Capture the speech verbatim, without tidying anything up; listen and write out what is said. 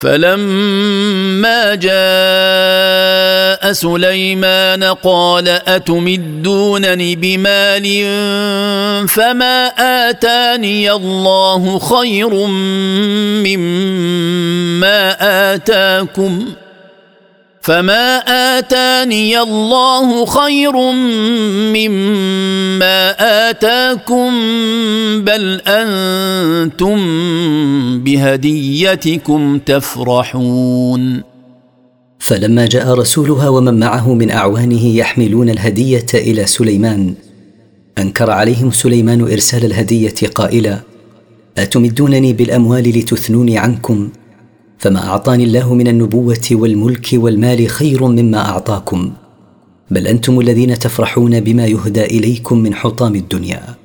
فلما جاء سليمان قال أتمدونني بمال فما آتاني الله خير مما آتاكم فما آتاني الله خير مما آتاكم بل أنتم بهديتكم تفرحون. فلما جاء رسولها ومن معه من أعوانه يحملون الهدية إلى سليمان أنكر عليهم سليمان إرسال الهدية قائلا: أتمدونني بالأموال لتثنوني عنكم؟ فما أعطاني الله من النبوة والملك والمال خير مما أعطاكم، بل أنتم الذين تفرحون بما يهدى إليكم من حطام الدنيا.